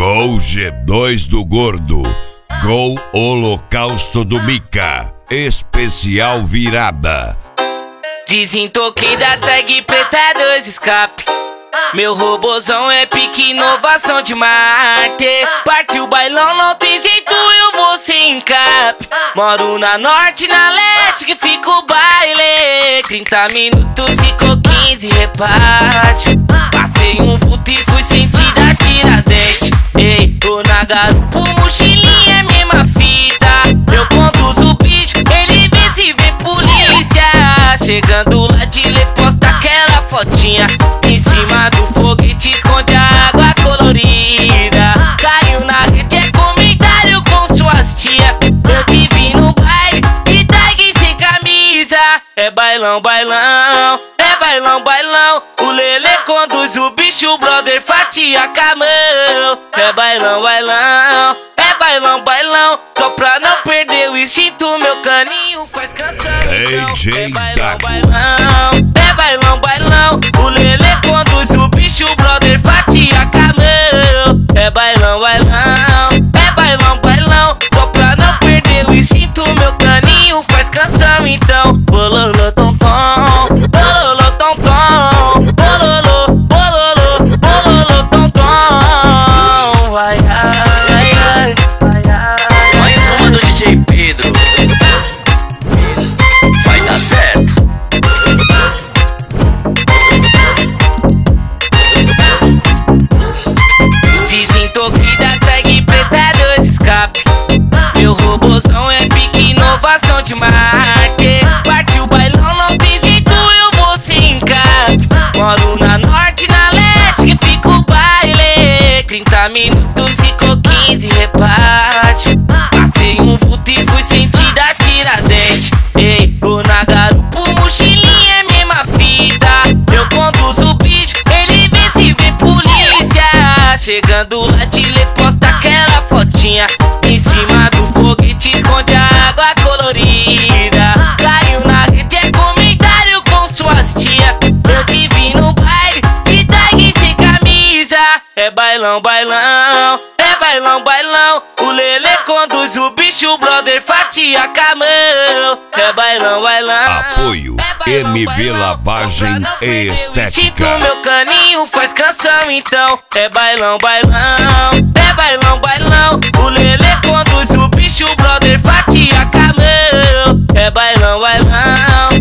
Gol G2 do Gordo. Gol Holocausto do Mica. Especial virada. Desentoquei da tag preta 2 escape. Meu robozão é pique inovação de Marte. Partiu o bailão, não tem jeito, eu vou sem encape. Moro na norte, na leste, que fica o baile. 30 minutos, ficou 15, reparte. Passei um vulto e fui sentir a Tiradentes. Ei, tô na garupa, mochilinha é mesma fita. Eu conduzo o bicho, ele vê se vê polícia. Chegando lá de lê, posta aquela fotinha. Em cima do foguete esconde a água colorida. Caiu na rede, é comentário com suas tia. Eu te vi no baile, e tag sem camisa. É bailão, bailão, é bailão, bailão. O Lelê conduz o bicho, o brother fatia camão. É bailão, bailão, é bailão, bailão. Só pra não perder o instinto, meu caninho faz canção. DJ É bailão, bailão, é bailão, bailão. O Lelê conduz o bicho, o brother fatia camão. É bailão, bailão, é bailão, bailão. Só pra não perder o instinto, meu caninho faz canção. Então, bololô, tom, tom, bololô, tom, tom, bololô, bololô, bololô, tom, tom. Vai, ai, ai, vai, ai. Mais uma do DJ Pedro. Vai dar certo. Desentoquei da tag preta 2 escape. Meu robozão é pique inovação de Marte. Partiu o bailão, não tem jeito, eu vou sem encape. Moro na norte, na leste, que fica o baile. 30 minutos, ficou 15, reparte. Passei um vulto e fui sentir a Tiradentes. Ei, tô na garupa, mochilinha é mesma fita. Eu conduzo o bicho, ele vê se vê polícia. Chegando lá de lê, posta aquela fotinha. Em cima do foguete esconde a água colorida. Caiu na rede, é comentário com suas tia. Eu te vi no baile, e tag sem camisa. É bailão, bailão, é bailão, bailão. O Lelê conduz o bicho, o brother fatia camão. É bailão, bailão. Apoio MV Lavagem e Estética. Meu caninho faz canção, então é bailão, bailão, é bailão, bailão. O Lelê conduz o bicho, o brother fatia camão. É bailão, bailão,